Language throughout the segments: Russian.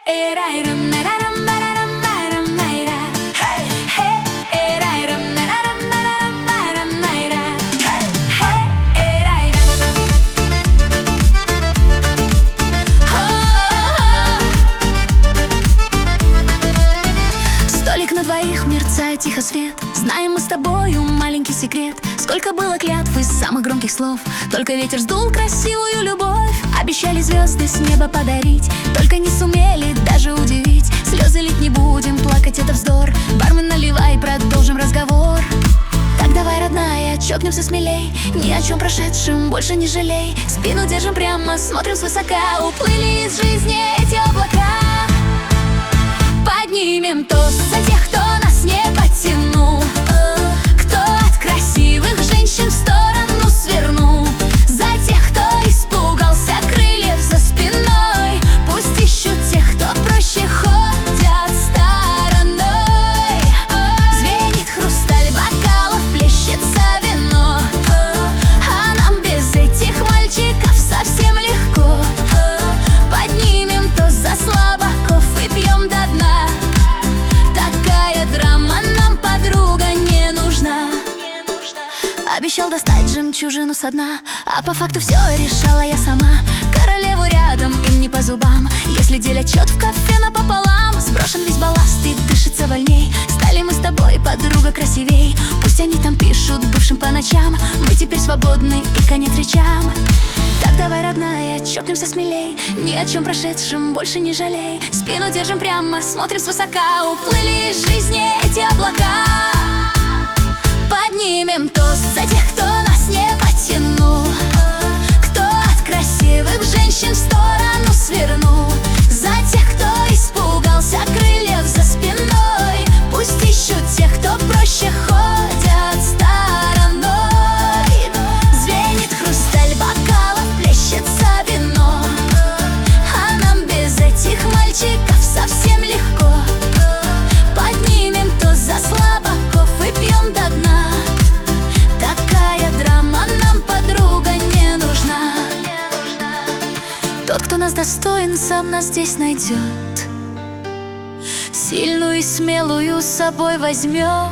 Столик на двоих, мерцает тихо свет. Знаем мы с тобою маленький секрет. Сколько было клятв из самых громких слов. Только ветер сдул красивую любовь. Обещали звезды с неба подарить, только не сумели даже удивить. Слезы лить не будем, плакать это вздор. Бармен, наливай, продолжим разговор. Так давай, родная, чокнемся смелей. Ни о чем прошедшем больше не жалей. Спину держим прямо, смотрим свысока. Уплыли из жизни эти облака. Поднимем тост за тех, кто нас не потянул, кто от красивых женщин в сторону свернул, за тех, кто испугался крыльев за спиной. Пусть ищут тех, кто проще ходят стороной. Звенит хрусталь бокалов, плещется вино, а нам без этих мальчиков совсем легко. Поднимем тост за слабаков и пьем до дна. Такая драма нам, подруга, не нужна. Обещал достать жемчужину со дна, а по факту все решала я сама. Королеву рядом, им не по зубам. Если делят счет в кафе напополам, сброшен весь балласт и дышится вольней. Стали мы с тобой, подруга, красивей. Пусть они там пишут бывшим по ночам, мы теперь свободны и конец речам. Так давай, родная, чокнемся смелей. Ни о чем прошедшем больше не жалей. Спину держим прямо, смотрим свысока. Уплыли из жизни эти облака. Поднимем тост за тех, кто нас не потянул, кто от красивых женщин в сторону свернул, за тех, кто испугался крыльев за спиной. Пусть ищут тех, кто проще ходят стороной. Звенит хрусталь бокалов, плещется вино, а нам без этих мальчиков совсем легко. Поднимем тост за слабаков и пьем до дна. Такая драма нам, подруга, не нужна. Тот, кто нас достоин, сам нас здесь найдет. Сильную и смелую с собой возьмет.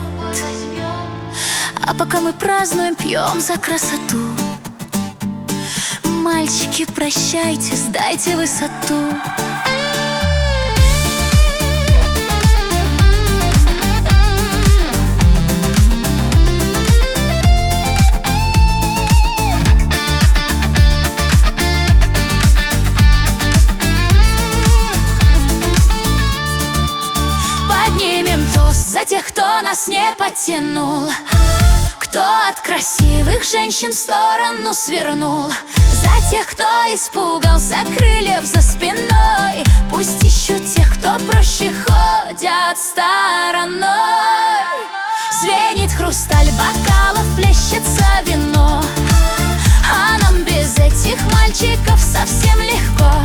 А пока мы празднуем, пьем за красоту. Мальчики, прощайте, сдайте высоту. Поднимем тост за тех, кто нас не потянул, кто от красивых женщин в сторону свернул, за тех, кто испугался крыльев за спиной. Пусть ищут тех, кто проще ходят стороной. Звенит хрусталь бокалов, плещется вино, а нам без этих мальчиков совсем легко.